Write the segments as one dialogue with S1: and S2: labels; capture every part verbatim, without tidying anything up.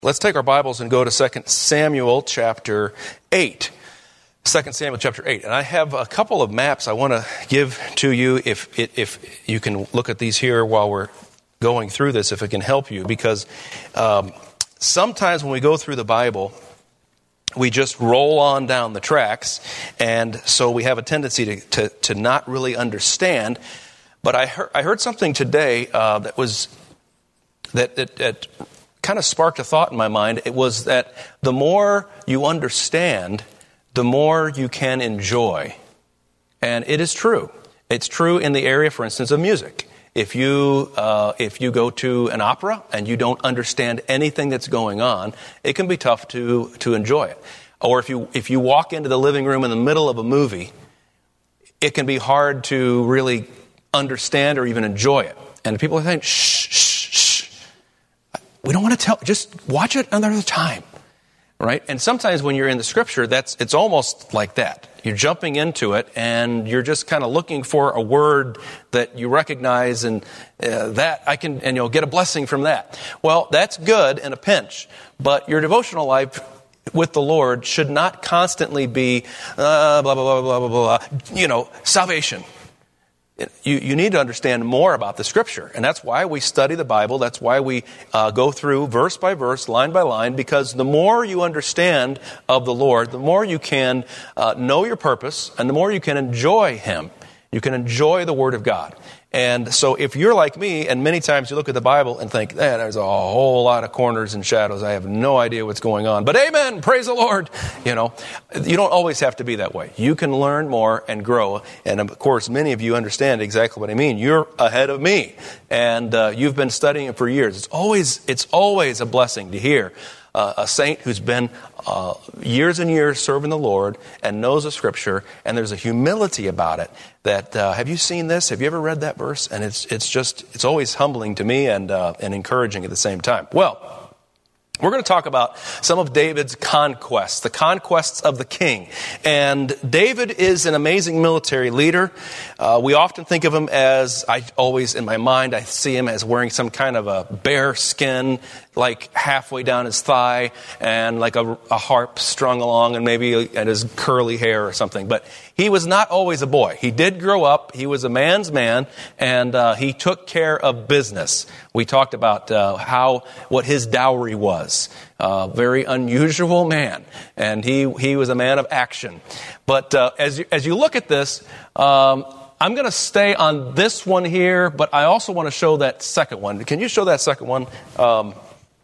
S1: Let's take our Bibles and go to Second Samuel chapter eight. Second Samuel chapter eight. And I have a couple of maps I want to give to you if if you can look at these here while we're going through this, if it can help you. Because um, sometimes when we go through the Bible, we just roll on down the tracks. And so we have a tendency to, to, to not really understand. But I heard, I heard something today uh, that was that that, that kind of sparked a thought in my mind. It was that the more you understand, the more you can enjoy. And it is true. It's true in the area, for instance, of music. If you uh, if you go to an opera and you don't understand anything that's going on, it can be tough to to enjoy it. Or if you if you walk into the living room in the middle of a movie, it can be hard to really understand or even enjoy it. And people are saying, shh, shh, shh. We don't want to tell, just watch it another time. Right? And sometimes when you're in the scripture, that's it's almost like that. You're jumping into it and you're just kind of looking for a word that you recognize, and uh, that I can, and you'll get a blessing from that. Well, that's good in a pinch, but your devotional life with the Lord should not constantly be uh, blah, blah, blah, blah, blah, blah, you know, salvation. You, you need to understand more about the Scripture. And that's why we study the Bible. That's why we uh, go through verse by verse, line by line, because the more you understand of the Lord, the more you can uh, know your purpose, and the more you can enjoy Him. You can enjoy the Word of God. And so if you're like me, and many times you look at the Bible and think, eh, there's a whole lot of corners and shadows. I have no idea what's going on. But amen, praise the Lord. You know, you don't always have to be that way. You can learn more and grow. And of course, many of you understand exactly what I mean. You're ahead of me. And uh, you've been studying it for years. It's always, it's always a blessing to hear Uh, a saint who's been uh, years and years serving the Lord and knows the Scripture, and there's a humility about it. That uh, have you seen this? Have you ever read that verse? And it's it's just it's always humbling to me and uh, and encouraging at the same time. Well, we're going to talk about some of David's conquests, the conquests of the king. And David is an amazing military leader. Uh, we often think of him as, I always, in my mind, I see him as wearing some kind of a bear skin, like halfway down his thigh, and like a, a harp strung along, and maybe at his curly hair or something. But he was not always a boy. He did grow up. He was a man's man, and uh, he took care of business. We talked about uh, how what his dowry was. Uh, very unusual man, and he he was a man of action. But uh, as you, as you look at this, um, I'm going to stay on this one here, but I also want to show that second one. Can you show that second one, um,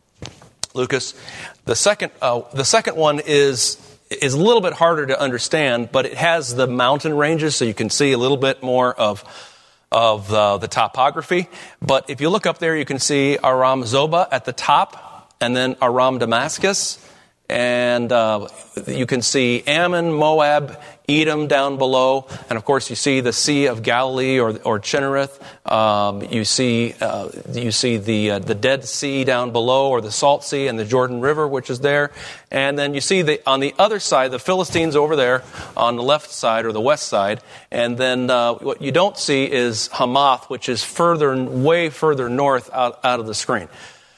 S1: Lucas? The second uh, the second one is. is a little bit harder to understand, but it has the mountain ranges, so you can see a little bit more of of uh, the topography. But if you look up there, you can see Aram Zobah at the top, and then Aram Damascus, and uh, you can see Ammon, Moab, Edom down below, and of course you see the Sea of Galilee or or Chinnereth. Um, you see uh, you see the uh, the Dead Sea down below, or the Salt Sea, and the Jordan River, which is there. And then you see the on the other side the Philistines over there on the left side or the west side. And then uh, what you don't see is Hamath, which is further, way further north out, out of the screen.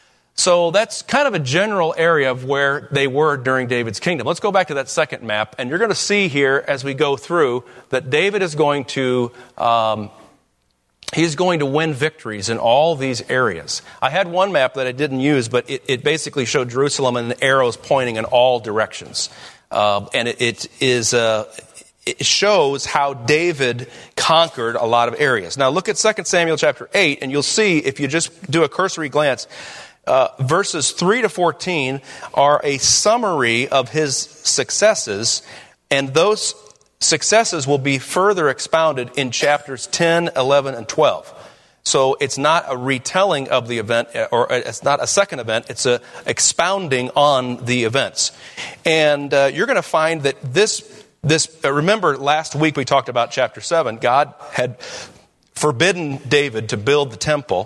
S1: So that's kind of a general area of where they were during David's kingdom. Let's go back to that second map, and you're going to see here as we go through that David is going to um, he's going to win victories in all these areas. I had one map that I didn't use, but it, it basically showed Jerusalem and the arrows pointing in all directions, uh, and it, it is uh, it shows how David conquered a lot of areas. Now look at Second Samuel chapter eight, and you'll see if you just do a cursory glance. Uh, verses three to fourteen are a summary of his successes, and those successes will be further expounded in chapters ten, eleven, and twelve. So it's not a retelling of the event, or it's not a second event, it's a expounding on the events. And uh, you're going to find that this, this uh, remember last week we talked about chapter seven. God had forbidden David to build the temple,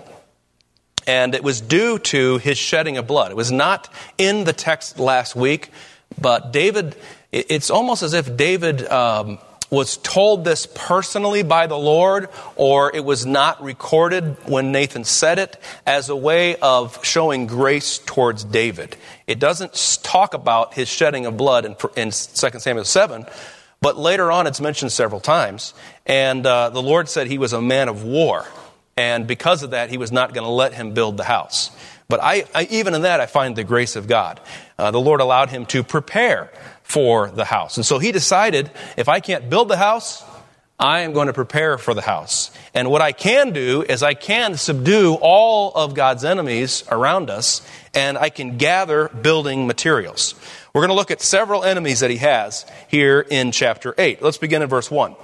S1: and it was due to his shedding of blood. It was not in the text last week, but David, it's almost as if David um, was told this personally by the Lord, or it was not recorded when Nathan said it, as a way of showing grace towards David. It doesn't talk about his shedding of blood in, in Second Samuel seven, but later on it's mentioned several times. And uh, the Lord said he was a man of war. And because of that, he was not going to let him build the house. But I, I, even in that, I find the grace of God. Uh, the Lord allowed him to prepare for the house. And so he decided, if I can't build the house, I am going to prepare for the house. And what I can do is I can subdue all of God's enemies around us, and I can gather building materials. We're going to look at several enemies that he has here in chapter eight. Let's begin in verse one.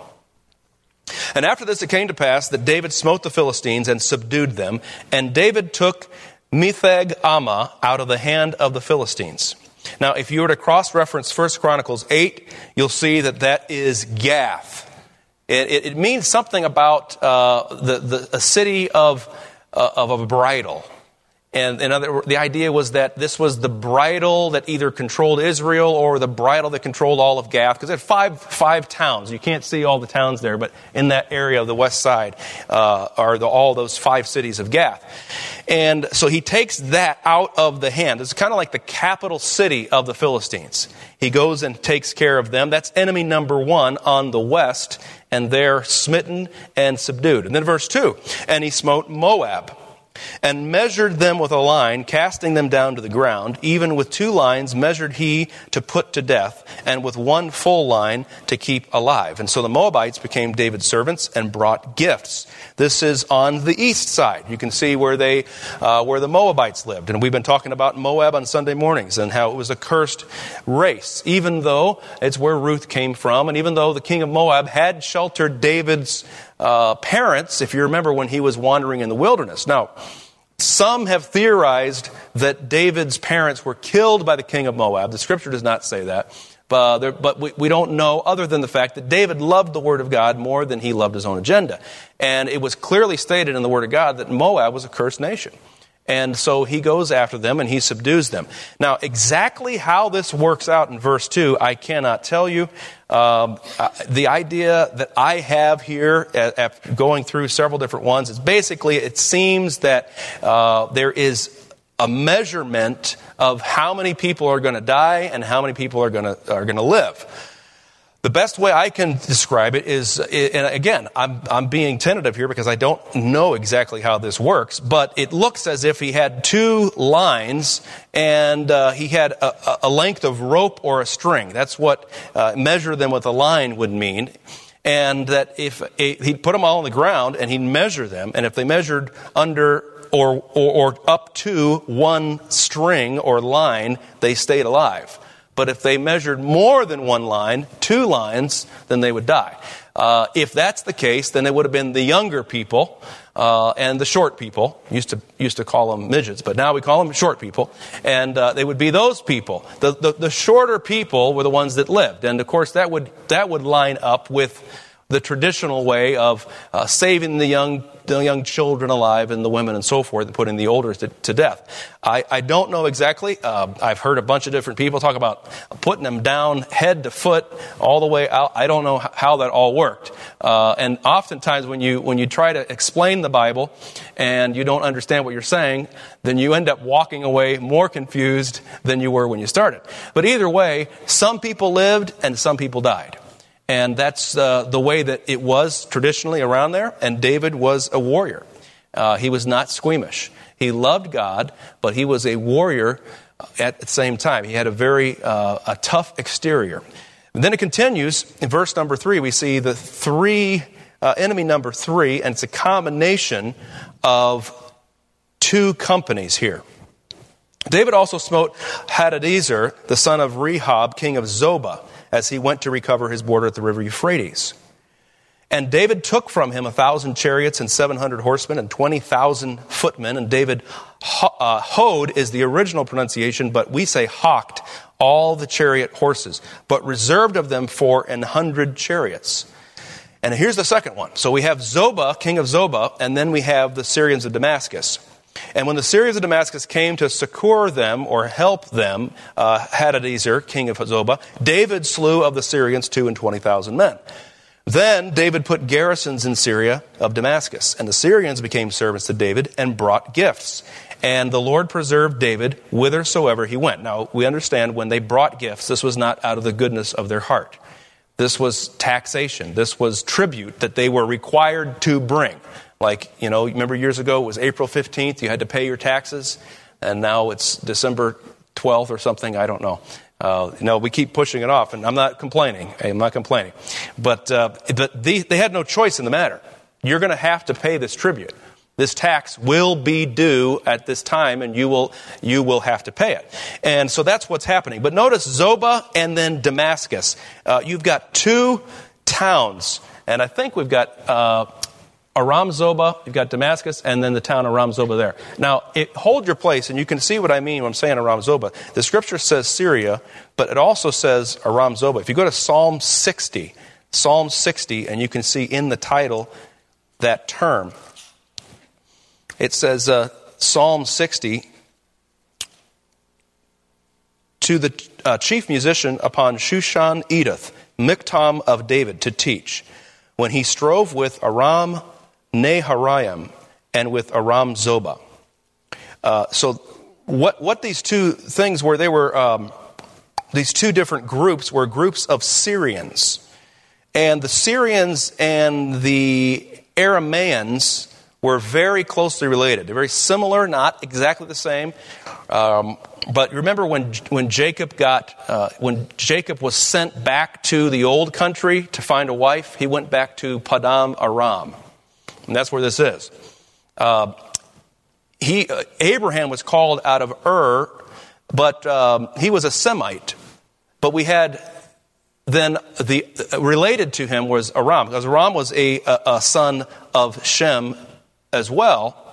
S1: And after this it came to pass that David smote the Philistines and subdued them, and David took Metheg Ammah out of the hand of the Philistines. Now, if you were to cross-reference First Chronicles eight, you'll see that that is Gath. It, it, it means something about uh, the, the a city of uh, of a bridle. And in other, the idea was that this was the bridle that either controlled Israel or the bridle that controlled all of Gath, because it had five five towns. You can't see all the towns there, but in that area of the west side uh, are the, all those five cities of Gath. And so he takes that out of the hand. It's kind of like the capital city of the Philistines. He goes and takes care of them. That's enemy number one on the west, and they're smitten and subdued. And then verse two, and he smote Moab, and measured them with a line, casting them down to the ground. Even with two lines measured he to put to death, and with one full line to keep alive. And so the Moabites became David's servants and brought gifts. This is on the east side. You can see where they, uh, where the Moabites lived. And we've been talking about Moab on Sunday mornings and how it was a cursed race, even though it's where Ruth came from, and even though the king of Moab had sheltered David's Uh, parents, if you remember when he was wandering in the wilderness. Now, some have theorized that David's parents were killed by the king of Moab. The scripture does not say that. But, there, but we, we don't know, other than the fact that David loved the word of God more than he loved his own agenda. And it was clearly stated in the word of God that Moab was a cursed nation. And so he goes after them and he subdues them. Now, exactly how this works out in verse two, I cannot tell you. Um, uh, the idea that I have here, uh, after going through several different ones, is basically it seems that uh, there is a measurement of how many people are going to die and how many people are going to are going to live. The best way I can describe it is, and again, I'm, I'm being tentative here because I don't know exactly how this works, but it looks as if he had two lines and uh, he had a, a length of rope or a string. That's what uh, measure them with a line would mean. And that if a, he'd put them all on the ground and he'd measure them, and if they measured under or, or, or up to one string or line, they stayed alive. But if they measured more than one line, two lines, then they would die. Uh, if that's the case, then it would have been the younger people uh, and the short people. Used to used to call them midgets, but now we call them short people. And uh, they would be those people. The, the the shorter people were the ones that lived, and of course that would that would line up with the traditional way of uh, saving the young the young children alive and the women and so forth, and putting the older to, to death. I, I don't know exactly. Uh, I've heard a bunch of different people talk about putting them down head to foot all the way out. I don't know how that all worked. Uh, and oftentimes when you when you try to explain the Bible and you don't understand what you're saying, then you end up walking away more confused than you were when you started. But either way, some people lived and some people died. And that's uh, the way that it was traditionally around there. And David was a warrior. Uh, he was not squeamish. He loved God, but he was a warrior at the same time. He had a very uh, a tough exterior. And then it continues. In verse number three, we see the three, uh, enemy number three, and it's a combination of two companies here. David also smote Hadadezer, the son of Rehob, king of Zobah, as he went to recover his border at the river Euphrates. And David took from him a thousand chariots and seven hundred horsemen and twenty thousand footmen. And David ho- uh, hoed is the original pronunciation, but we say hawked all the chariot horses, but reserved of them for an hundred chariots. And here's the second one. So we have Zobah, king of Zobah, and then we have the Syrians of Damascus. And when the Syrians of Damascus came to succor them or help them, uh, Hadadezer, king of Zobah, David slew of the Syrians two and twenty thousand men. Then David put garrisons in Syria of Damascus, and the Syrians became servants to David and brought gifts. And the Lord preserved David whithersoever he went. Now, we understand when they brought gifts, this was not out of the goodness of their heart. This was taxation. This was tribute that they were required to bring. Like, you know, remember years ago, it was April fifteenth, you had to pay your taxes, and now it's December twelfth or something, I don't know. Uh, you know, we keep pushing it off, and I'm not complaining. I'm not complaining. But, uh, but they, they had no choice in the matter. You're going to have to pay this tribute. This tax will be due at this time, and you will you will have to pay it. And so that's what's happening. But notice Zobah and then Damascus. Uh, you've got two towns, and I think we've got uh, Aram Zobah, you've got Damascus, and then the town Aram Zobah there. Now, it, hold your place, and you can see what I mean when I'm saying Aram Zobah. The scripture says Syria, but it also says Aram Zobah. If you go to Psalm sixty, Psalm sixty, and you can see in the title that term. It says, uh, Psalm sixty, to the uh, chief musician upon Shushan Edoth, Miktam of David, to teach, when he strove with Aram Naharaim and with Aram Zobah. Uh, so what what these two things were, they were, um, these two different groups were groups of Syrians. And the Syrians and the Arameans were very closely related. They're very similar, not exactly the same. Um, but remember when when Jacob got uh, when Jacob was sent back to the old country to find a wife, he went back to Padam Aram, and that's where this is. Uh, he uh, Abraham was called out of Ur, but um, he was a Semite. But we had then the uh, related to him was Aram, because Aram was a, a, a son of Shem as well.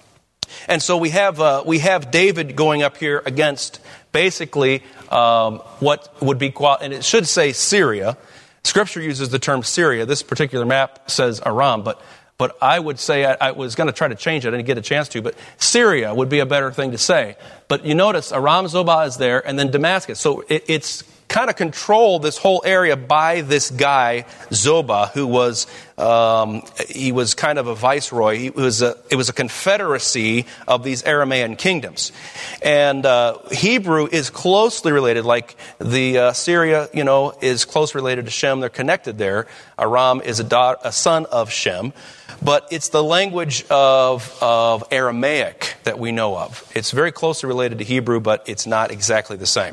S1: And so we have uh, we have David going up here against basically um, what would be, and it should say Syria. Scripture uses the term Syria. This particular map says Aram, but but I would say, I, I was going to try to change it. I didn't get a chance to, but Syria would be a better thing to say. But you notice Aram Zobah is there, and then Damascus. So it, it's kind of controlled, this whole area, by this guy Zobah, who was um, he was kind of a viceroy. He was a, it was a confederacy of these Aramaean kingdoms, and uh, Hebrew is closely related. Like the uh, Syria, you know, is close related to Shem. They're connected there. Aram is a, daughter, a son of Shem, but it's the language of of Aramaic that we know of. It's very closely related to Hebrew, but it's not exactly the same.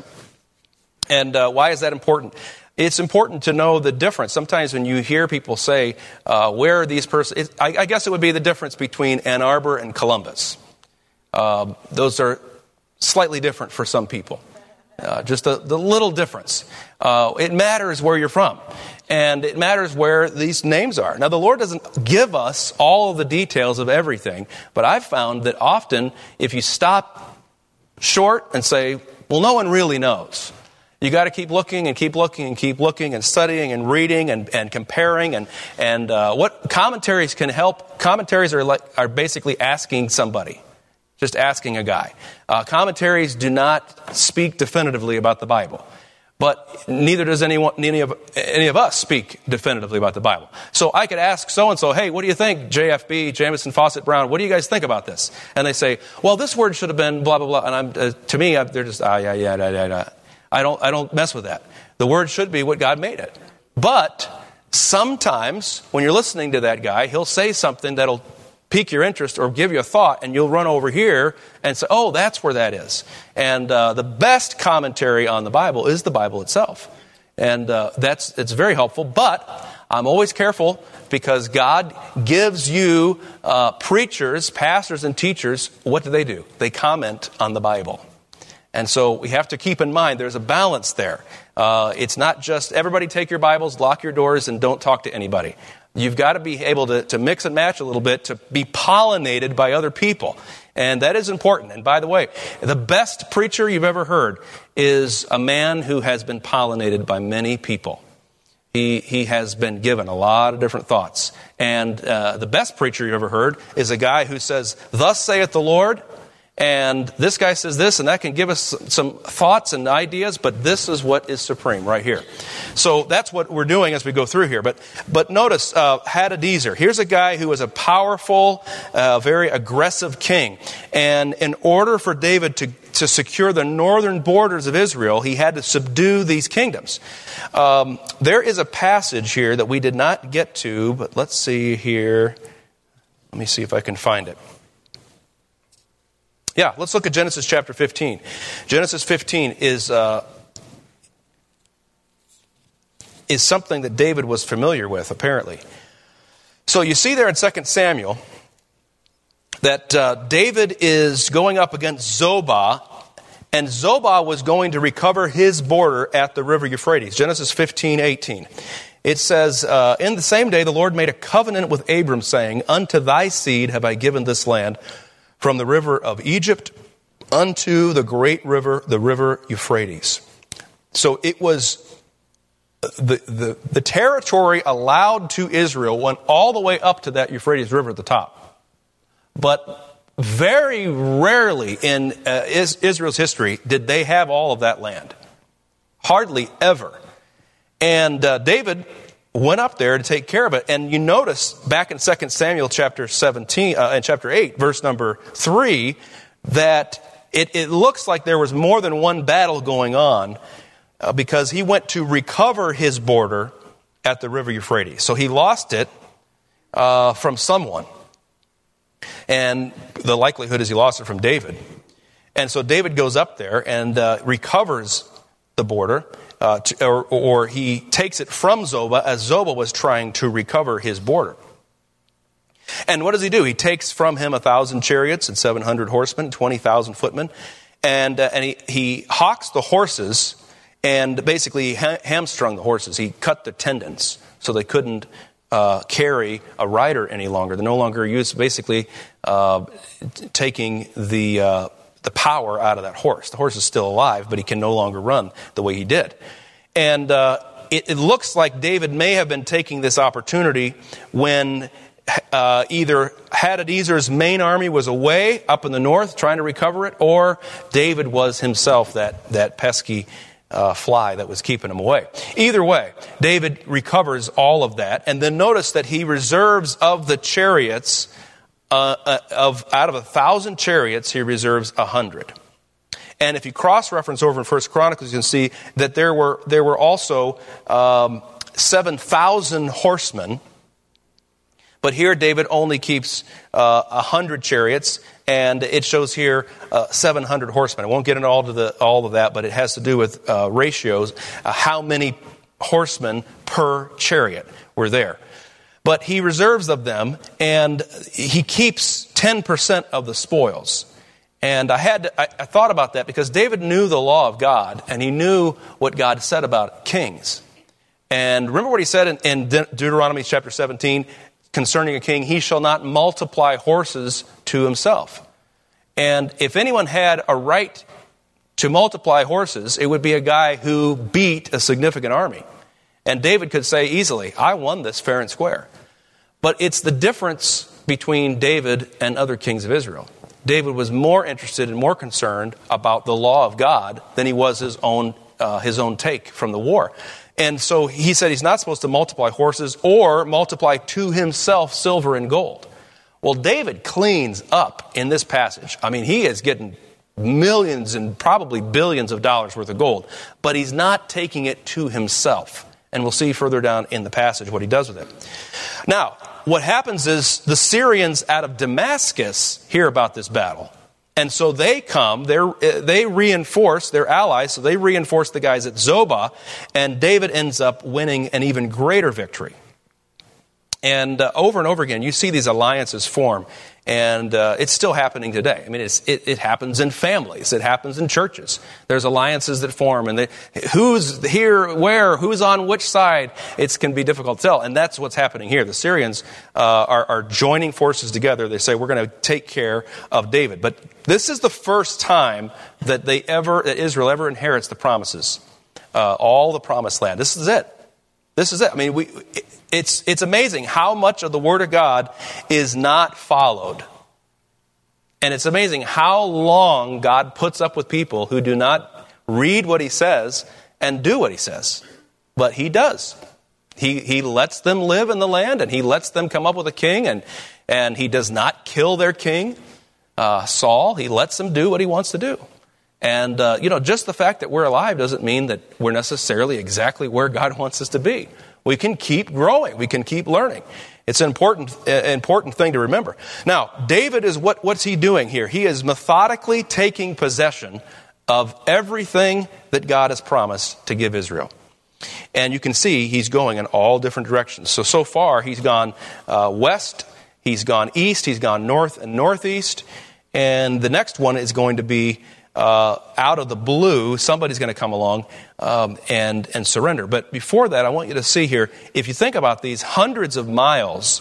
S1: And uh, why is that important? It's important to know the difference. Sometimes when you hear people say, uh, where are these persons? I, I guess it would be the difference between Ann Arbor and Columbus. Uh, those are slightly different for some people. Uh, just the, the little difference. Uh, it matters where you're from. And it matters where these names are. Now, the Lord doesn't give us all of the details of everything, but I've found that often if you stop short and say, well, no one really knows. You got to keep looking and keep looking and keep looking and studying and reading and, and comparing and and uh, what commentaries can help. Commentaries are like are basically asking somebody, just asking a guy. Uh, commentaries do not speak definitively about the Bible, but neither does anyone any of any of us speak definitively about the Bible. So I could ask so and so, hey, what do you think, J F B, Jamison, Fawcett, Brown? What do you guys think about this? And they say, well, this word should have been blah blah blah. And I'm uh, to me, I, they're just ah yeah yeah yeah yeah. yeah. I don't I don't mess with that. The word should be what God made it. But sometimes when you're listening to that guy, he'll say something that'll pique your interest or give you a thought, and you'll run over here and say, oh, that's where that is. And uh, the best commentary on the Bible is the Bible itself. And uh, that's it's very helpful. But I'm always careful because God gives you uh, preachers, pastors, and teachers. What do they do? They comment on the Bible. And so we have to keep in mind there's a balance there. Uh, it's not just everybody take your Bibles, lock your doors, and don't talk to anybody. You've got to be able to, to mix and match a little bit, to be pollinated by other people. And that is important. And by the way, the best preacher you've ever heard is a man who has been pollinated by many people. He he has been given a lot of different thoughts. And uh, the best preacher you've ever heard is a guy who says, thus saith the Lord, And this guy says this, and that can give us some thoughts and ideas, but this is what is supreme right here. So that's what we're doing as we go through here. But but notice uh, Hadadezer. Here's a guy who was a powerful, uh, very aggressive king. And in order for David to, to secure the northern borders of Israel, he had to subdue these kingdoms. Um, there is a passage here that we did not get to, but let's see here. Let me see if I can find it. Yeah, let's look at Genesis chapter fifteen. Genesis fifteen is uh, is something that David was familiar with, apparently. So you see there in Second Samuel that uh, David is going up against Zobah, and Zobah was going to recover his border at the river Euphrates. Genesis fifteen eighteen. It says, uh, in the same day the Lord made a covenant with Abram, saying, unto thy seed have I given this land, from the river of Egypt unto the great river, the river Euphrates. So it was the, the, the territory allowed to Israel went all the way up to that Euphrates River at the top. But very rarely in uh, Israel's history did they have all of that land. Hardly ever. And uh, David went up there to take care of it. And you notice back in Second Samuel chapter seventeen, uh, and chapter eight, verse number three, that it, it looks like there was more than one battle going on uh, because he went to recover his border at the river Euphrates. So he lost it uh, from someone. And the likelihood is he lost it from David. And so David goes up there and uh, recovers the border. Uh, to, or, or he takes it from Zobah as Zobah was trying to recover his border. And what does he do? He takes from him a thousand chariots and seven hundred horsemen, twenty thousand footmen, and uh, and he, he hawks the horses and basically ha- hamstrung the horses. He cut the tendons so they couldn't uh, carry a rider any longer. They're no longer used, basically uh, t- taking the uh, the power out of that horse. The horse is still alive, but he can no longer run the way he did. And uh, it, it looks like David may have been taking this opportunity when uh, either Hadadezer's main army was away up in the north trying to recover it, or David was himself that, that pesky uh, fly that was keeping him away. Either way, David recovers all of that. And then notice that he reserves of the chariots Uh, uh, of out of a thousand chariots, he reserves a hundred. And if you cross-reference over in First Chronicles, you can see that there were there were also um, seven thousand horsemen. But here, David only keeps uh, a hundred chariots, and it shows here uh, seven hundred horsemen. I won't get into all to the all of that, but it has to do with uh, ratios, uh, how many horsemen per chariot were there. But he reserves of them, and he keeps ten percent of the spoils. And I had to, I, I thought about that because David knew the law of God, and he knew what God said about kings. And remember what he said in, in De- Deuteronomy chapter seventeen concerning a king, he shall not multiply horses to himself. And if anyone had a right to multiply horses, it would be a guy who beat a significant army. And David could say easily, I won this fair and square. But it's the difference between David and other kings of Israel. David was more interested and more concerned about the law of God than he was his own uh, his own take from the war. And so he said he's not supposed to multiply horses or multiply to himself silver and gold. Well, David cleans up in this passage. I mean, he is getting millions and probably billions of dollars worth of gold, but he's not taking it to himself. And we'll see further down in the passage what he does with it. Now, what happens is the Syrians out of Damascus hear about this battle. And so they come, they reinforce their allies, so they reinforce the guys at Zobah, and David ends up winning an even greater victory. And uh, over and over again, you see these alliances form, and uh, it's still happening today. I mean, it's, it, it happens in families. It happens in churches. There's alliances that form, and they, who's here, where, who's on which side, it can be difficult to tell. And that's what's happening here. The Syrians uh, are, are joining forces together. They say, we're going to take care of David. But this is the first time that they ever, that Israel ever inherits the promises, uh, all the promised land. This is it. This is it. I mean, we... It, It's it's amazing how much of the Word of God is not followed. And it's amazing how long God puts up with people who do not read what he says and do what he says. But he does. He he lets them live in the land, and he lets them come up with a king, and, and he does not kill their king, uh, Saul. He lets them do what he wants to do. And, uh, you know, just the fact that we're alive doesn't mean that we're necessarily exactly where God wants us to be. We can keep growing. We can keep learning. It's an important, uh, important thing to remember. Now, David is, what, what's he doing here? He is methodically taking possession of everything that God has promised to give Israel. And you can see he's going in all different directions. So, so far, he's gone uh, west, he's gone east, he's gone north and northeast. And the next one is going to be uh, out of the blue. Somebody's going to come along um, and, and surrender. But before that, I want you to see here, if you think about these hundreds of miles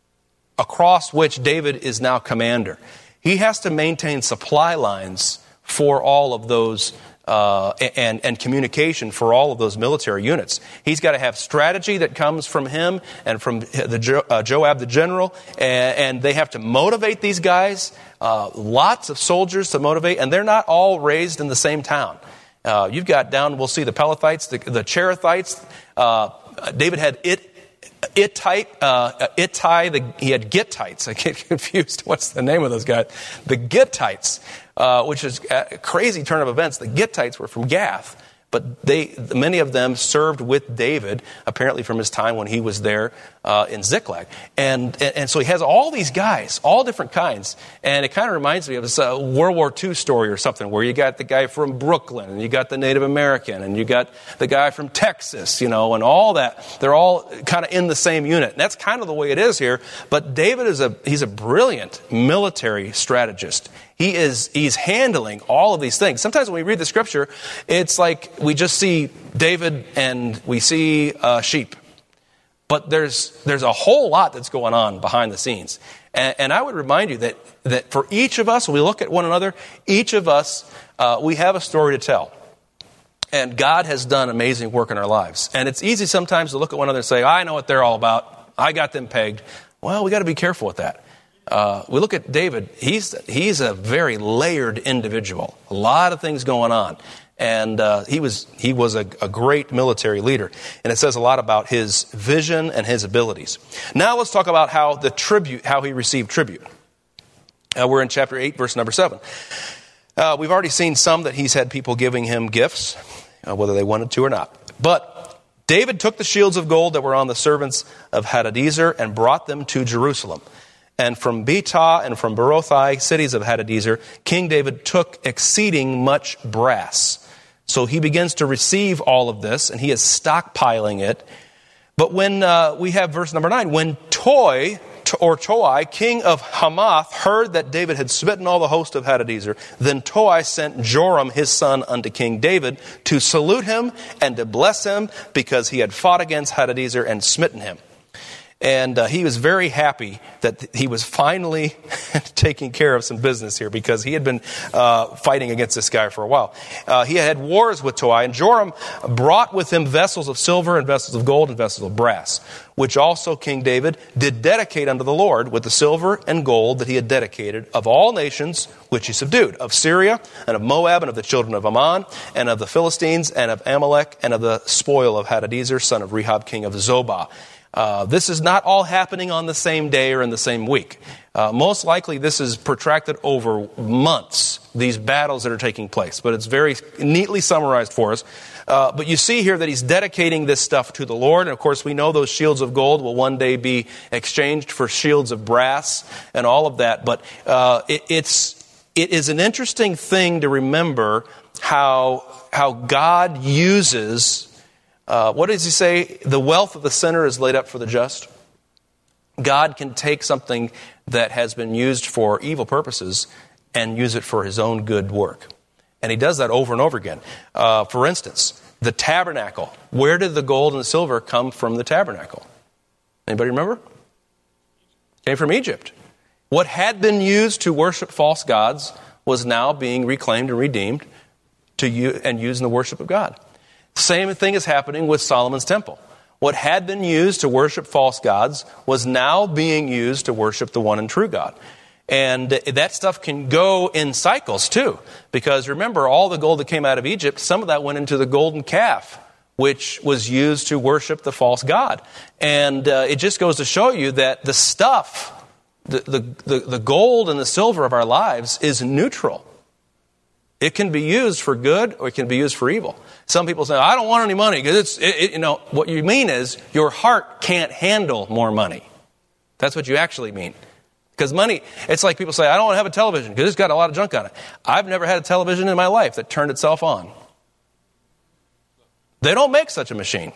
S1: across which David is now commander, he has to maintain supply lines for all of those Uh, and, and communication for all of those military units. He's got to have strategy that comes from him and from the jo- uh, Joab the general, and, and they have to motivate these guys, uh, lots of soldiers to motivate, and they're not all raised in the same town. Uh, you've got down, we'll see the Pelethites, the, the Cherethites. Uh, David had it. Ittite, uh, Ittai, the, he had Gittites. I get confused. What's the name of those guys? The Gittites, uh, which is a crazy turn of events. The Gittites were from Gath, but they, many of them served with David, apparently from his time when he was there uh, in Ziklag. And, and and so he has all these guys, all different kinds. And it kind of reminds me of this uh, World War Two story or something, where you got the guy from Brooklyn, and you got the Native American, and you got the guy from Texas, you know, and all that. They're all kind of in the same unit. And that's kind of the way it is here. But David is a he's a brilliant military strategist. He is, he's handling all of these things. Sometimes when we read the scripture, it's like we just see David and we see uh, sheep. But there's there's a whole lot that's going on behind the scenes. And, and I would remind you that, that for each of us, when we look at one another, each of us, uh, we have a story to tell. And God has done amazing work in our lives. And it's easy sometimes to look at one another and say, I know what they're all about. I got them pegged. Well, we got to be careful with that. Uh, we look at David, he's he's a very layered individual. A lot of things going on. And uh, he was he was a, a great military leader. And it says a lot about his vision and his abilities. Now let's talk about how the tribute, how he received tribute. Uh, we're in chapter eight, verse number seven. Uh, we've already seen some that he's had people giving him gifts, uh, whether they wanted to or not. But David took the shields of gold that were on the servants of Hadadezer and brought them to Jerusalem. And from Betah and from Berothai, cities of Hadadezer, King David took exceeding much brass. So he begins to receive all of this, and he is stockpiling it. But when uh, we have verse number nine, when Toi, or Toi, king of Hamath, heard that David had smitten all the host of Hadadezer, then Toi sent Joram his son unto King David to salute him and to bless him, because he had fought against Hadadezer and smitten him. And uh, he was very happy that he was finally taking care of some business here, because he had been uh, fighting against this guy for a while. Uh, he had wars with Toi, and Joram brought with him vessels of silver and vessels of gold and vessels of brass, which also King David did dedicate unto the Lord with the silver and gold that he had dedicated of all nations which he subdued, of Syria and of Moab and of the children of Ammon and of the Philistines and of Amalek and of the spoil of Hadadezer, son of Rehob, king of Zobah. Uh, this is not all happening on the same day or in the same week. Uh, most likely this is protracted over months, these battles that are taking place. But it's very neatly summarized for us. Uh, but you see here that he's dedicating this stuff to the Lord. And of course we know those shields of gold will one day be exchanged for shields of brass and all of that. But uh, it, it's it is an interesting thing to remember how how God uses... Uh, what does he say? The wealth of the sinner is laid up for the just. God can take something that has been used for evil purposes and use it for his own good work. And he does that over and over again. Uh, for instance, the tabernacle. Where did the gold and the silver come from the tabernacle? Anybody remember? Came from Egypt. What had been used to worship false gods was now being reclaimed and redeemed to use, and used in the worship of God. Same thing is happening with Solomon's temple. What had been used to worship false gods was now being used to worship the one and true God. And that stuff can go in cycles too. Because remember, all the gold that came out of Egypt, some of that went into the golden calf, which was used to worship the false god. And uh, it just goes to show you that the stuff, the, the, the, the gold and the silver of our lives is neutral. It can be used for good or it can be used for evil. Some people say, I don't want any money because it's, it, it, you know, what you mean is your heart can't handle more money. That's what you actually mean. Because money, it's like people say, I don't want to have a television because it's got a lot of junk on it. I've never had a television in my life that turned itself on. They don't make such a machine.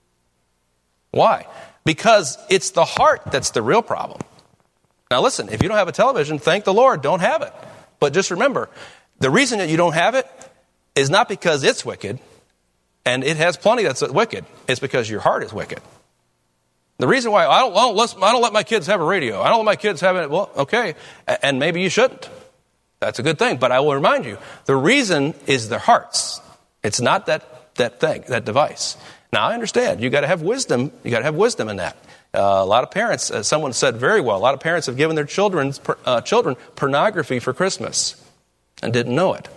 S1: Why? Because it's the heart that's the real problem. Now listen, if you don't have a television, thank the Lord, don't have it. But just remember, the reason that you don't have it is not because it's wicked, and it has plenty that's wicked. It's because your heart is wicked. The reason why I don't, I don't, let, I don't let my kids have a radio. I don't let my kids have it. Well, okay, and maybe you shouldn't. That's a good thing. But I will remind you, the reason is their hearts. It's not that that thing, that device. Now I understand. You got to have wisdom. You got to have wisdom in that. Uh, a lot of parents, as someone said very well, a lot of parents have given their children's uh, children pornography for Christmas and didn't know it.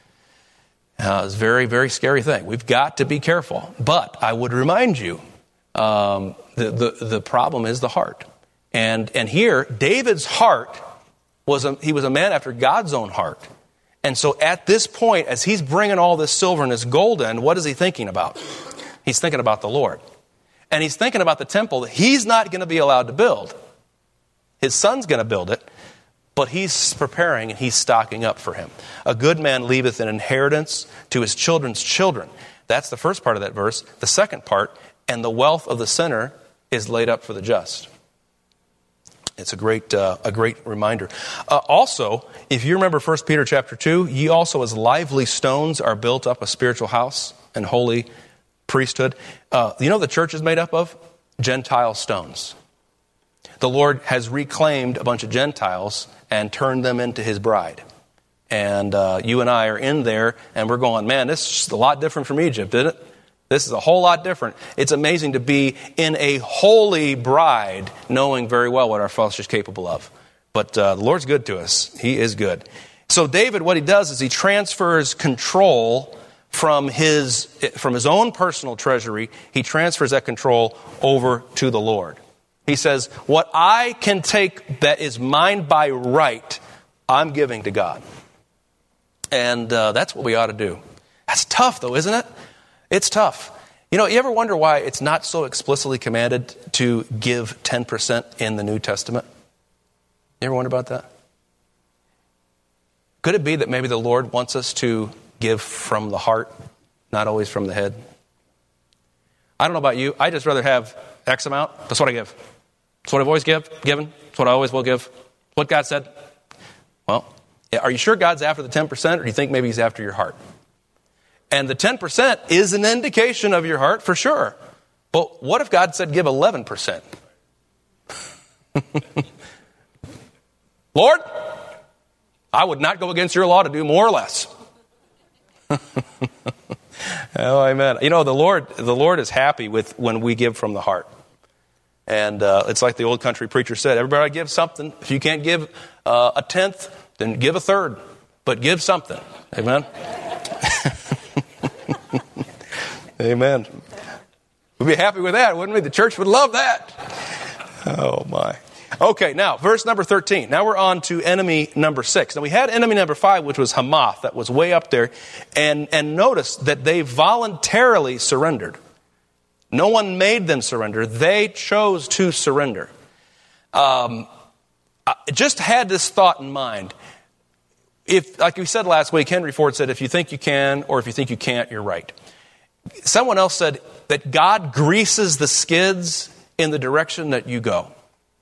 S1: Uh, it's a very, very scary thing. We've got to be careful. But I would remind you, um, the, the, the problem is the heart. And, and here, David's heart, was a, he was a man after God's own heart. And so at this point, as he's bringing all this silver and this gold in, what is he thinking about? He's thinking about the Lord. And he's thinking about the temple that he's not going to be allowed to build. His son's going to build it. But he's preparing and he's stocking up for him. A good man leaveth an inheritance to his children's children. That's the first part of that verse. The second part, and the wealth of the sinner is laid up for the just. It's a great uh, a great reminder. Uh, also, if you remember First Peter chapter two, ye also as lively stones are built up a spiritual house and holy priesthood. Uh, you know what the church is made up of? Gentile stones. The Lord has reclaimed a bunch of Gentiles and turned them into his bride. And uh, you and I are in there, and we're going, man, this is a lot different from Egypt, isn't it? This is a whole lot different. It's amazing to be in a holy bride, knowing very well what our flesh is capable of. But uh, the Lord's good to us. He is good. So David, what he does is he transfers control from his, from his own personal treasury. He transfers that control over to the Lord. He says, what I can take that is mine by right, I'm giving to God. And uh, that's what we ought to do. That's tough, though, isn't it? It's tough. You know, you ever wonder why it's not so explicitly commanded to give ten percent in the New Testament? You ever wonder about that? Could it be that maybe the Lord wants us to give from the heart, not always from the head? I don't know about you. I just rather have X amount. That's what I give. That's what I've always give, given. That's what I always will give. What God said. Well, are you sure God's after the ten percent, or do you think maybe he's after your heart? And the ten percent is an indication of your heart for sure. But what if God said give eleven percent? Lord, I would not go against your law to do more or less. Oh, amen. You know, the Lord, the Lord is happy with when we give from the heart. And uh, it's like the old country preacher said, everybody give something. If you can't give uh, a tenth, then give a third. But give something. Amen? Amen. We'd be happy with that, wouldn't we? The church would love that. Oh, my. Okay, now, verse number thirteen. Now we're on to enemy number six. Now we had enemy number five, which was Hamath. That was way up there. And, and notice that they voluntarily surrendered. No one made them surrender. They chose to surrender. Um, I just had this thought in mind. If, like we said last week, Henry Ford said, if you think you can or if you think you can't, you're right. Someone else said that God greases the skids in the direction that you go.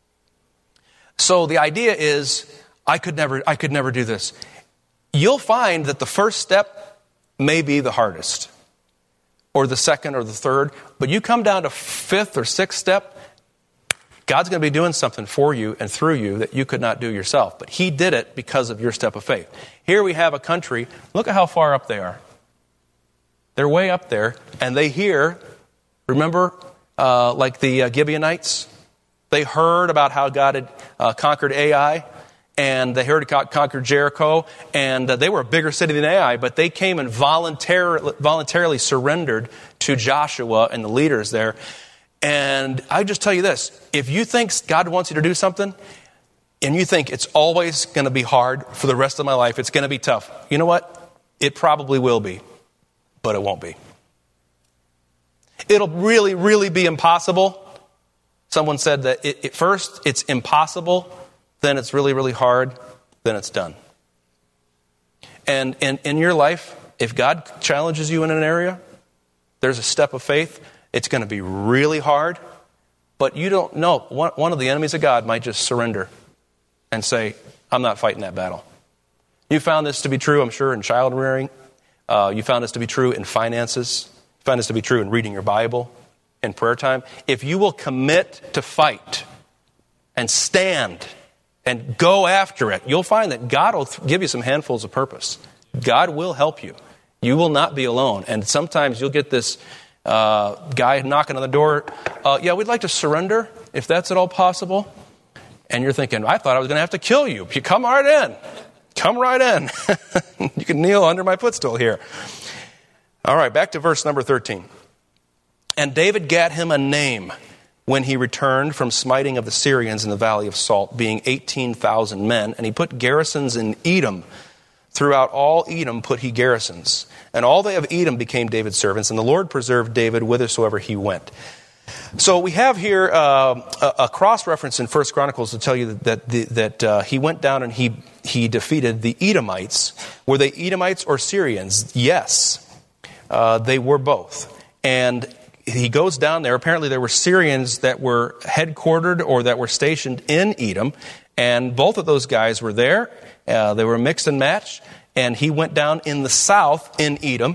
S1: So the idea is, I could never, I could never do this. You'll find that the first step may be the hardest, or the second or the third, but you come down to fifth or sixth step, God's going to be doing something for you and through you that you could not do yourself. But he did it because of your step of faith. Here we have a country, look at how far up they are. They're way up there, and they hear, remember, uh, like the uh, Gibeonites? They heard about how God had uh, conquered Ai, and they heard God conquered Jericho, and uh, they were a bigger city than Ai, but they came and voluntarily, voluntarily surrendered to Joshua and the leaders there. And I just tell you this, if you think God wants you to do something, and you think it's always going to be hard for the rest of my life, it's going to be tough, you know what? It probably will be, but it won't be. It'll really, really be impossible. Someone said that it, at first it's impossible, then it's really, really hard, then it's done. And in, in your life, if God challenges you in an area, there's a step of faith. It's going to be really hard, but you don't know. One, one of the enemies of God might just surrender and say, I'm not fighting that battle. You found this to be true, I'm sure, in child rearing. Uh, you found this to be true in finances. You found this to be true in reading your Bible, in prayer time. If you will commit to fight and stand and go after it, you'll find that God will give you some handfuls of purpose. God will help you. You will not be alone. And sometimes you'll get this uh, guy knocking on the door. Uh, yeah, we'd like to surrender, if that's at all possible. And you're thinking, I thought I was going to have to kill you. You come right in. Come right in. You can kneel under my footstool here. All right, back to verse number thirteen. And David gat him a name when he returned from smiting of the Syrians in the valley of Salt, being eighteen thousand men. And he put garrisons in Edom. Throughout all Edom put he garrisons. And all they of Edom became David's servants. And the Lord preserved David whithersoever he went. So we have here uh, a, a cross-reference in First Chronicles to tell you that the, that uh, he went down and he he defeated the Edomites. Were they Edomites or Syrians? Yes, uh, they were both. And he goes down there. Apparently there were Syrians that were headquartered or that were stationed in Edom. And both of those guys were there. Uh, they were mixed and matched. And he went down in the south in Edom.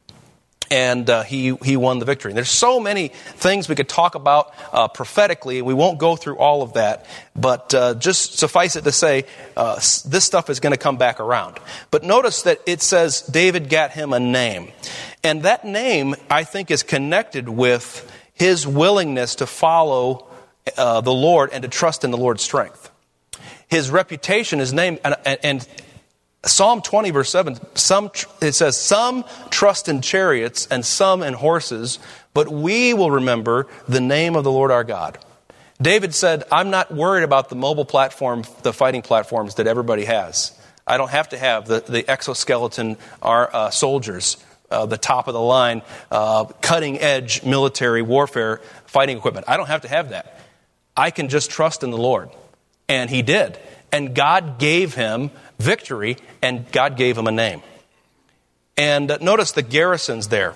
S1: And uh, he he won the victory. And there's so many things we could talk about uh, prophetically. We won't go through all of that. But uh, just suffice it to say, uh, this stuff is going to come back around. But notice that it says David gat him a name. And that name, I think, is connected with his willingness to follow uh, the Lord and to trust in the Lord's strength. His reputation, his name, and, and Psalm twenty, verse seven, some, it says, some trust in chariots and some in horses, but we will remember the name of the Lord our God. David said, I'm not worried about the mobile platform, the fighting platforms that everybody has. I don't have to have the, the exoskeleton our, uh, soldiers, uh, the top of the line, uh, cutting edge military warfare fighting equipment. I don't have to have that. I can just trust in the Lord. And he did. And God gave him victory, and God gave him a name. And uh, notice the garrisons there.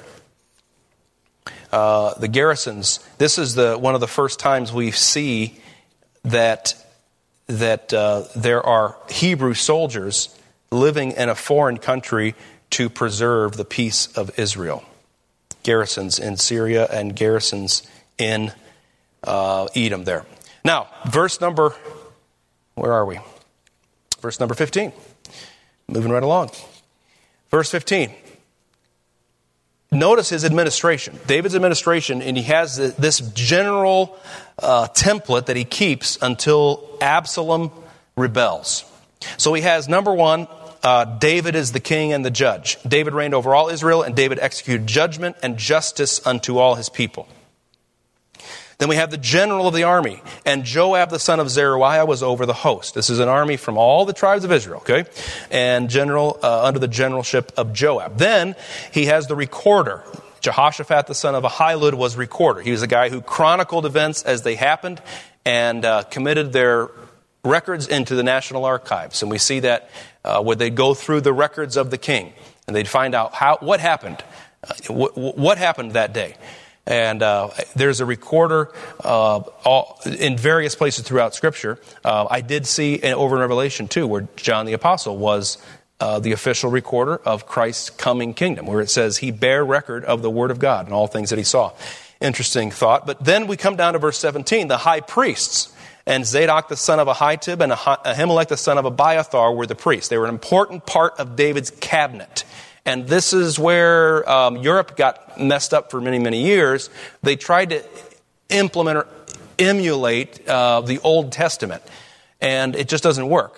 S1: Uh, the garrisons, this is the one of the first times we see that, that uh, there are Hebrew soldiers living in a foreign country to preserve the peace of Israel. Garrisons in Syria and garrisons in uh, Edom there. Now, verse number... Where are we? Verse number fifteen. Moving right along. Verse fifteen. Notice his administration. David's administration, and he has this general uh, template that he keeps until Absalom rebels. So he has, number one, uh, David is the king and the judge. David reigned over all Israel, and David executed judgment and justice unto all his people. Then we have the general of the army, and Joab the son of Zeruiah was over the host. This is an army from all the tribes of Israel, okay? And general uh, under the generalship of Joab. Then he has the recorder. Jehoshaphat the son of Ahilud was recorder. He was a guy who chronicled events as they happened and uh, committed their records into the National Archives. And we see that uh, where they go through the records of the king, and they'd find out how what happened, uh, what, what happened that day. And uh, there's a recorder uh, all, in various places throughout Scripture. Uh, I did see in, over in Revelation, too, where John the Apostle was uh, the official recorder of Christ's coming kingdom, where it says he bare record of the Word of God and all things that he saw. Interesting thought. But then we come down to verse seventeen. The high priests, and Zadok the son of Ahitub and Ahimelech the son of Abiathar were the priests. They were an important part of David's cabinet. And this is where um, Europe got messed up for many, many years. They tried to implement or emulate uh, the Old Testament, and it just doesn't work.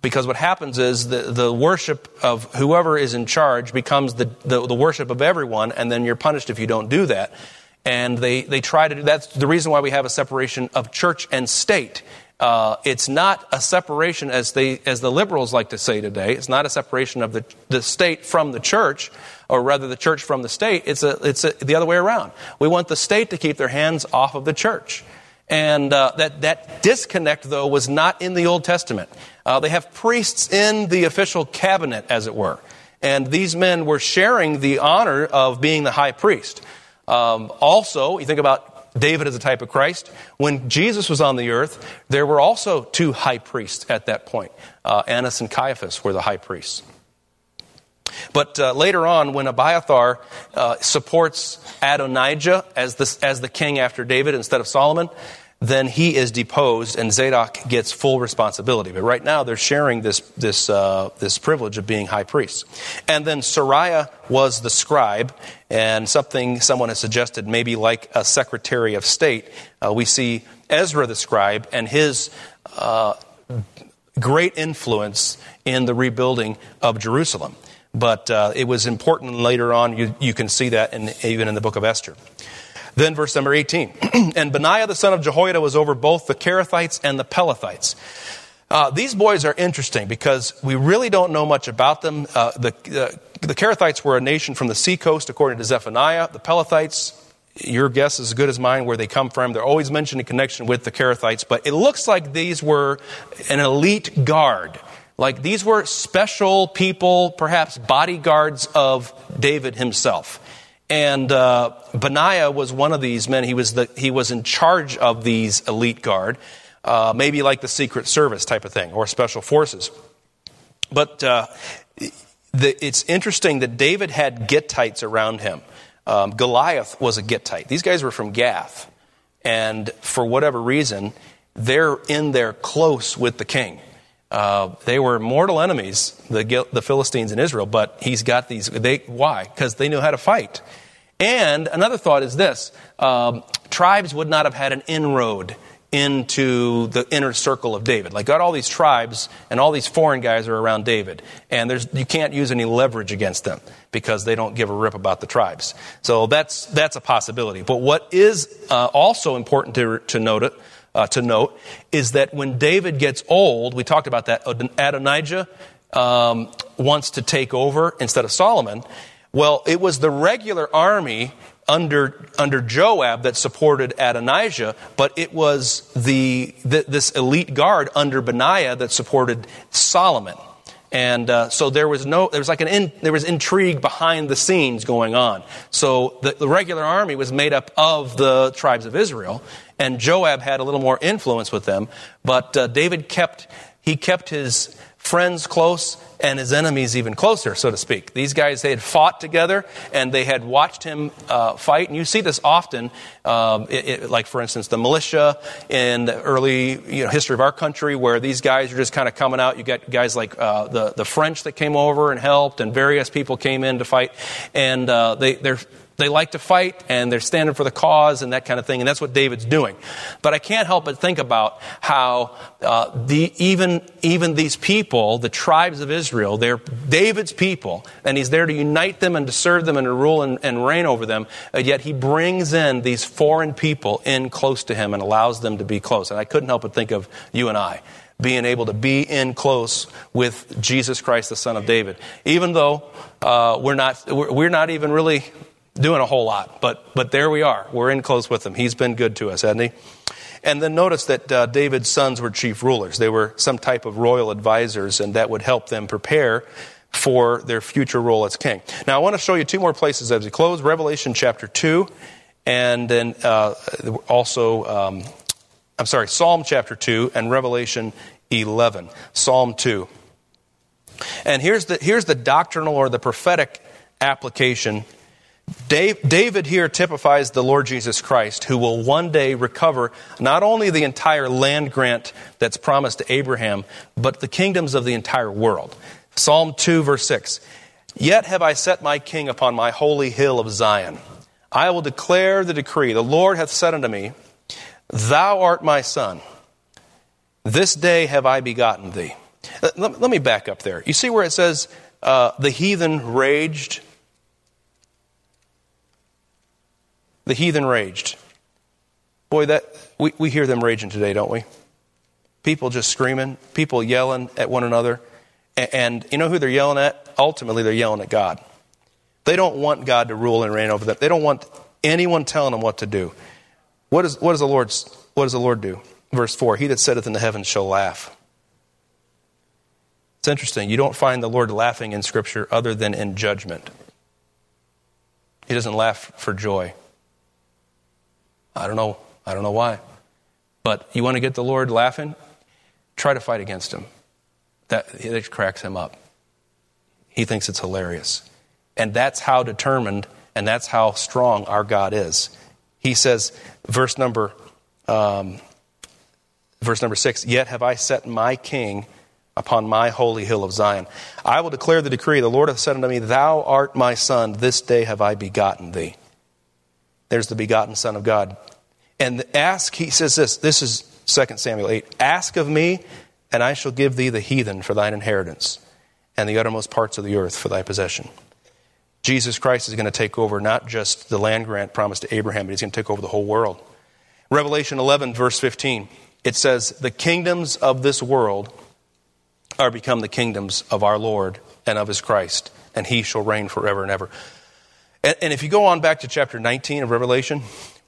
S1: Because what happens is the, the worship of whoever is in charge becomes the, the, the worship of everyone, and then you're punished if you don't do that. And they, they try to do that's the reason why we have a separation of church and state. Uh, it's not a separation as they as the liberals like to say today. It's not a separation of the the state from the church, or rather the church from the state. It's a it's a, the other way around. We want the state to keep their hands off of the church. And uh, that, that disconnect, though, was not in the Old Testament. Uh, they have priests in the official cabinet, as it were. And these men were sharing the honor of being the high priest. Um, also, you think about David as a type of Christ. When Jesus was on the earth, there were also two high priests at that point. Uh, Annas and Caiaphas were the high priests. But uh, later on, when Abiathar uh, supports Adonijah as the, as the king after David instead of Solomon, then he is deposed and Zadok gets full responsibility. But right now, they're sharing this this uh, this privilege of being high priests. And then Sariah was the scribe, and something someone has suggested, maybe like a secretary of state. Uh, we see Ezra the scribe and his uh, great influence in the rebuilding of Jerusalem. But uh, it was important later on. You, you can see that in, even in the book of Esther. Then verse number eighteen. And Benaiah the son of Jehoiada was over both the Kerethites and the Pelethites. Uh, these boys are interesting because we really don't know much about them. Uh, the, uh, the Kerethites were a nation from the seacoast, according to Zephaniah. The Pelethites, your guess is as good as mine where they come from. They're always mentioned in connection with the Kerethites. But it looks like these were an elite guard. Like these were special people, perhaps bodyguards of David himself. And uh, Benaiah was one of these men. He was the he was in charge of these elite guard, uh, maybe like the Secret Service type of thing, or special forces. But uh, the, it's interesting that David had Gittites around him. Um, Goliath was a Gittite. These guys were from Gath. And for whatever reason, they're in there close with the king. Uh, they were mortal enemies, the the Philistines in Israel, but he's got these. They why? Because they knew how to fight. And another thought is this: um, tribes would not have had an inroad into the inner circle of David. Like, got all these tribes and all these foreign guys are around David, and there's you can't use any leverage against them because they don't give a rip about the tribes. So that's that's a possibility. But what is uh, also important to to note it. Uh, to note is that when David gets old, we talked about that, Adonijah um, wants to take over instead of Solomon. Well, it was the regular army under under Joab that supported Adonijah, but it was the, the this elite guard under Benaiah that supported Solomon. And uh, so there was no, there was like an in, there was intrigue behind the scenes going on. So the, the regular army was made up of the tribes of Israel, and Joab had a little more influence with them. But uh, David kept he kept his friends close and his enemies even closer, so to speak. These guys, they had fought together and they had watched him uh, fight. And you see this often, um, it, it, like, for instance, the militia in the early you know, history of our country, where these guys are just kind of coming out. You got guys like uh, the, the French that came over and helped, and various people came in to fight. And uh, they, they're... They like to fight, and they're standing for the cause and that kind of thing, and that's what David's doing. But I can't help but think about how uh, the even even these people, the tribes of Israel, they're David's people, and he's there to unite them and to serve them and to rule and, and reign over them, and yet he brings in these foreign people in close to him and allows them to be close. And I couldn't help but think of you and I, being able to be in close with Jesus Christ, the Son of David, even though uh, we're not we're, we're not even really doing a whole lot, but but there we are. We're in close with him. He's been good to us, hasn't he? And then notice that uh, David's sons were chief rulers. They were some type of royal advisors, and that would help them prepare for their future role as king. Now, I want to show you two more places as we close. Revelation chapter two, and then uh, also, um, I'm sorry, Psalm chapter two and Revelation eleven. Psalm two. And here's the here's the doctrinal or the prophetic application. David here typifies the Lord Jesus Christ, who will one day recover not only the entire land grant that's promised to Abraham, but the kingdoms of the entire world. Psalm two, verse six. Yet have I set my king upon my holy hill of Zion. I will declare the decree. The Lord hath said unto me, Thou art my son. This day have I begotten thee. Let, let me back up there. You see where it says, uh, the heathen raged? The heathen raged. Boy, that we, we hear them raging today, don't we? People just screaming, people yelling at one another. And, and you know who they're yelling at? Ultimately, they're yelling at God. They don't want God to rule and reign over them. They don't want anyone telling them what to do. What, is, what, does the Lord, what does the Lord do? Verse four, he that sitteth in the heavens shall laugh. It's interesting. You don't find the Lord laughing in Scripture other than in judgment. He doesn't laugh for joy. I don't know. I don't know why. But you want to get the Lord laughing? Try to fight against him. That, that cracks him up. He thinks it's hilarious. And that's how determined and that's how strong our God is. He says, verse number um, verse number six, yet have I set my king upon my holy hill of Zion. I will declare the decree. The Lord hath said unto me, thou art my son. This day have I begotten thee. There's the begotten Son of God. And ask, he says this, this is Second Samuel eight. Ask of me, and I shall give thee the heathen for thine inheritance, and the uttermost parts of the earth for thy possession. Jesus Christ is going to take over not just the land grant promised to Abraham, but he's going to take over the whole world. Revelation eleven, verse fifteen, it says, the kingdoms of this world are become the kingdoms of our Lord and of his Christ, and he shall reign forever and ever. And, and if you go on back to chapter nineteen of Revelation,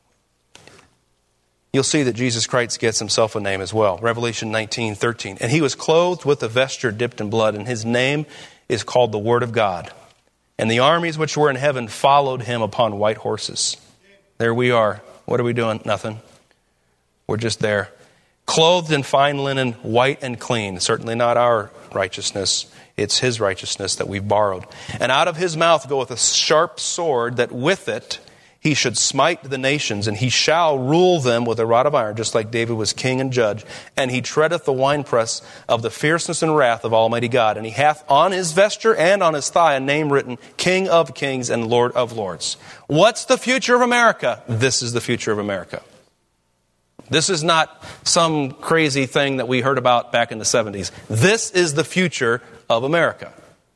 S1: you'll see that Jesus Christ gets himself a name as well. Revelation nineteen, thirteen. And he was clothed with a vesture dipped in blood, and his name is called the Word of God. And the armies which were in heaven followed him upon white horses. There we are. What are we doing? Nothing. We're just there. Clothed in fine linen, white and clean. Certainly not our righteousness. It's his righteousness that we've borrowed. And out of his mouth goeth a sharp sword, that with it he should smite the nations, and he shall rule them with a rod of iron, just like David was king and judge. And he treadeth the winepress of the fierceness and wrath of Almighty God. And he hath on his vesture and on his thigh a name written, King of Kings and Lord of Lords. What's the future of America? This is the future of America. This is not some crazy thing that we heard about back in the seventies. This is the future of America.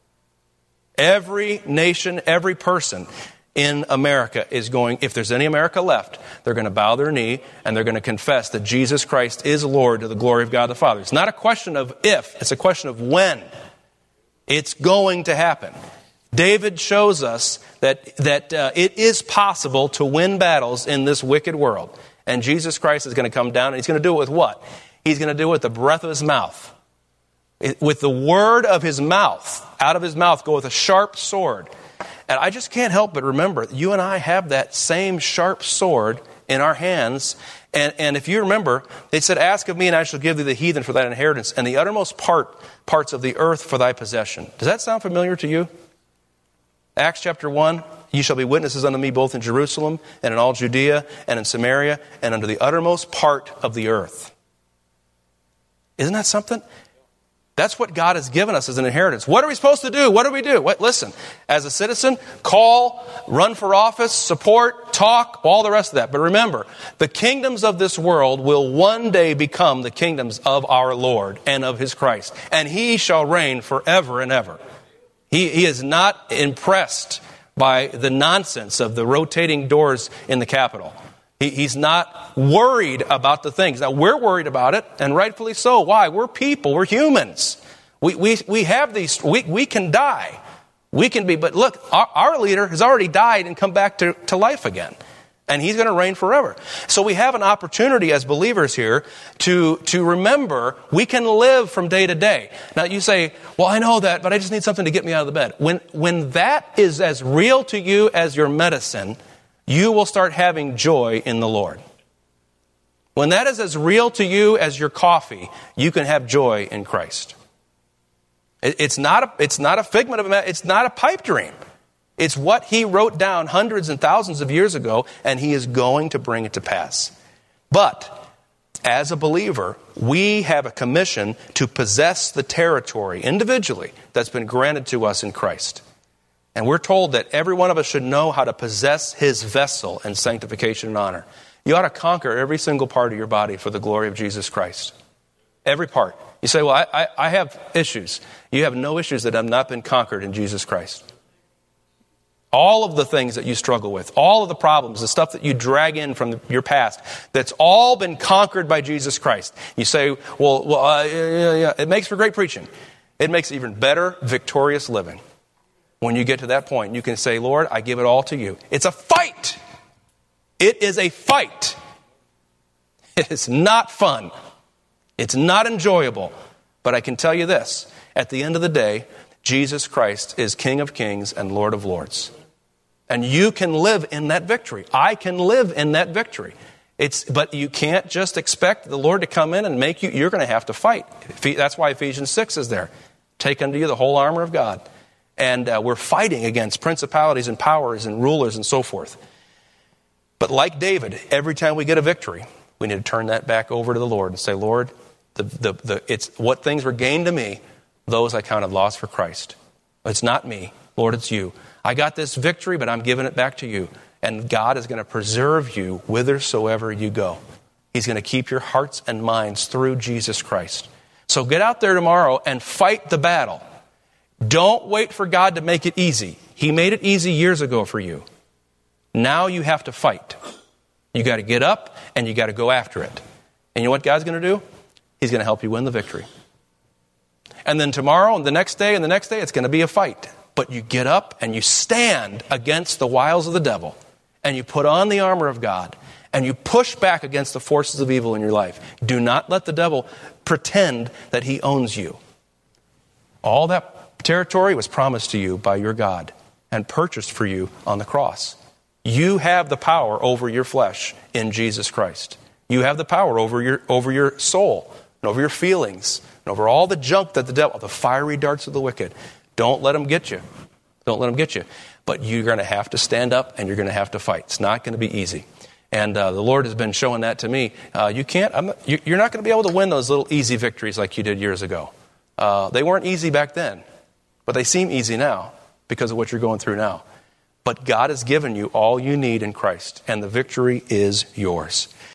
S1: Every nation, every person in America is going, if there's any America left, they're going to bow their knee and they're going to confess that Jesus Christ is Lord to the glory of God the Father. It's not a question of if, it's a question of when. It's going to happen. David shows us that, that uh, it is possible to win battles in this wicked world. And Jesus Christ is going to come down, and he's going to do it with what? He's going to do it with the breath of his mouth. It, with the word of his mouth. Out of his mouth goeth a sharp sword. And I just can't help but remember, you and I have that same sharp sword in our hands. And, and if you remember, they said, ask of me and I shall give thee the heathen for thine inheritance, and the uttermost part parts of the earth for thy possession. Does that sound familiar to you? Acts chapter one, ye shall be witnesses unto me both in Jerusalem and in all Judea and in Samaria and unto the uttermost part of the earth. Isn't that something? That's what God has given us as an inheritance. What are we supposed to do? What do we do? What, listen, as a citizen, call, run for office, support, talk, all the rest of that. But remember, the kingdoms of this world will one day become the kingdoms of our Lord and of his Christ. And he shall reign forever and ever. He, he is not impressed by the nonsense of the rotating doors in the Capitol. He, he's not worried about the things. Now, we're worried about it, and rightfully so. Why? We're people. We're humans. We we we have these, we, we can die. We can be, but look, our, our leader has already died and come back to, to life again. And he's going to reign forever. So we have an opportunity as believers here to, to remember we can live from day to day. Now you say, well, I know that, but I just need something to get me out of the bed. When, when that is as real to you as your medicine, you will start having joy in the Lord. When that is as real to you as your coffee, you can have joy in Christ. It, it's not a, it's not a figment of a, it's not a pipe dream. It's what he wrote down hundreds and thousands of years ago, and he is going to bring it to pass. But as a believer, we have a commission to possess the territory individually that's been granted to us in Christ. And we're told that every one of us should know how to possess his vessel in sanctification and honor. You ought to conquer every single part of your body for the glory of Jesus Christ. Every part. You say, well, I, I, I have issues. You have no issues that have not been conquered in Jesus Christ. All of the things that you struggle with, all of the problems, the stuff that you drag in from the, your past, that's all been conquered by Jesus Christ. You say, well, well uh, yeah, yeah. It makes for great preaching. It makes even better, victorious living. When you get to that point, you can say, Lord, I give it all to you. It's a fight. It is a fight. It is not fun. It's not enjoyable. But I can tell you this, at the end of the day, Jesus Christ is King of Kings and Lord of Lords. And you can live in that victory. I can live in that victory. It's, but you can't just expect the Lord to come in and make you, you're going to have to fight. That's why Ephesians six is there. Take unto you the whole armor of God. And uh, we're fighting against principalities and powers and rulers and so forth. But like David, every time we get a victory, we need to turn that back over to the Lord and say, Lord, the, the, the, it's what things were gained to me, those I counted loss for Christ. It's not me. Lord, it's you. I got this victory, but I'm giving it back to you. And God is going to preserve you whithersoever you go. He's going to keep your hearts and minds through Jesus Christ. So get out there tomorrow and fight the battle. Don't wait for God to make it easy. He made it easy years ago for you. Now you have to fight. You got to get up and you got to go after it. And you know what God's going to do? He's going to help you win the victory. And then tomorrow and the next day and the next day, it's going to be a fight. But you get up and you stand against the wiles of the devil. And you put on the armor of God. And you push back against the forces of evil in your life. Do not let the devil pretend that he owns you. All that territory was promised to you by your God and purchased for you on the cross. You have the power over your flesh in Jesus Christ. You have the power over your, over your soul and over your feelings and over all the junk that the devil, the fiery darts of the wicked. Don't let them get you. Don't let them get you. But you're going to have to stand up and you're going to have to fight. It's not going to be easy. And uh, the Lord has been showing that to me. Uh, you can't. I'm not, you're not going to be able to win those little easy victories like you did years ago. Uh, they weren't easy back then, but they seem easy now because of what you're going through now. But God has given you all you need in Christ, and the victory is yours.